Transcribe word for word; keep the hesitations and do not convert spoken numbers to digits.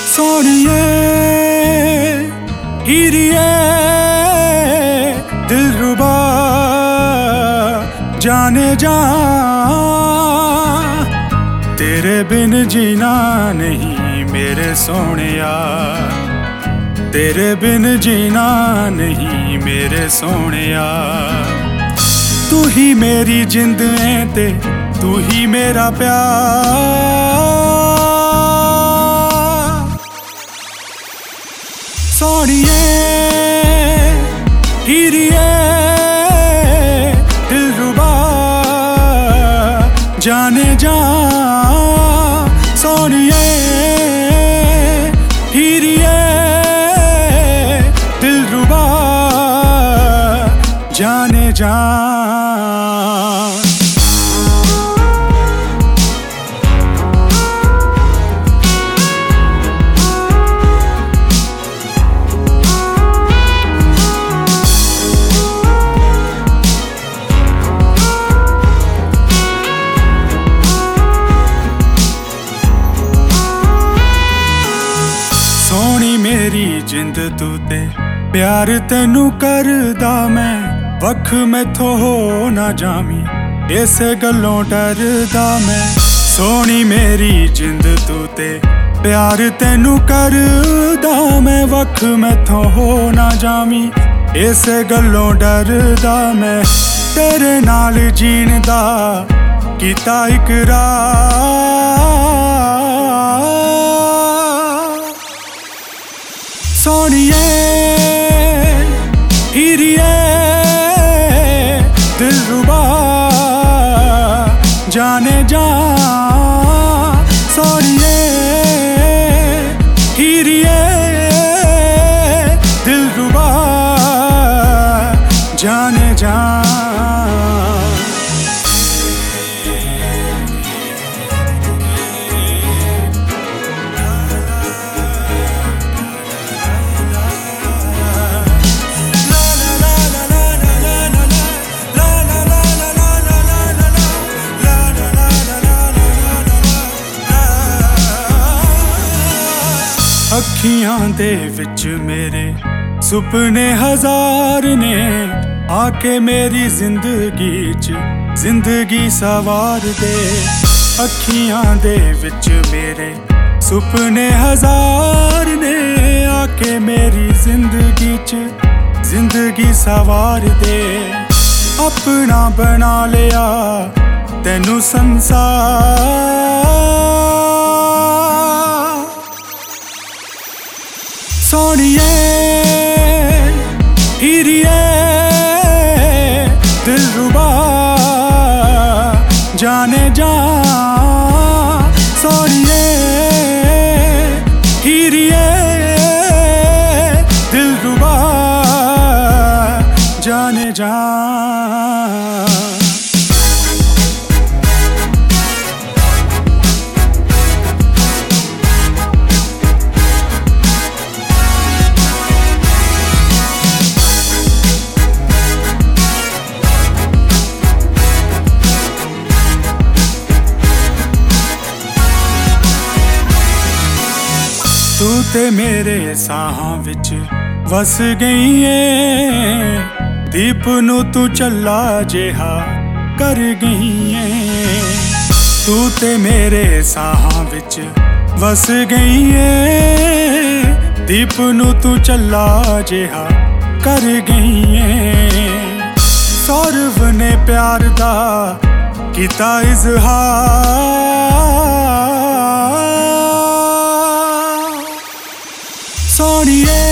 सोनिए हीरिए दिलरुबा जाने जा, तेरे बिन जीना नहीं मेरे सोनिया, तेरे बिन जीना नहीं मेरे सोनिया। तू ही मेरी जिंद है ते तू ही मेरा प्यार। सोनिए हीरिए दिलरुबा जाने जा, सोनिए हीरिए दिलरुबा जाने जा। सोनी मेरी जिंद तू ते प्यार तेनू करदा मैं, वख मैथों हो ना जामी इस गल्लों डरदा मैं। सोनी मेरी जिंद तू ते प्यार तेनू करदा मैं, वख मैथों हो ना जामी इस गल्लों डरदा मैं। तेरे नाल जीण दा कीता इकरार। सोनिए हीरिए दिलरुबा जाने जा, सोनिए हीरिए दिलरुबा जाने जा। अखियां दे विच मेरे सुपने हजार ने, आके मेरी जिंदगी च जिंदगी सवार दे। अखियां दे विच मेरे सुपने हजार ने, आके मेरी जिंदगी च जिंदगी सवार दे। अपना बना लिया तेनू संसार। सोनिए हीरिए दिलरुबा जाने जा, सोनिए हीरिए दिलरुबा जाने जा। तू ते मेरे साहां विच वस गई है, दीप नू तू चला जेहा कर गई है। तू ते मेरे साहां विच वस गई है, दीप नू तू चला जेहा कर गई है। सौरव ने प्यार दा कीता इजहार। सोनिए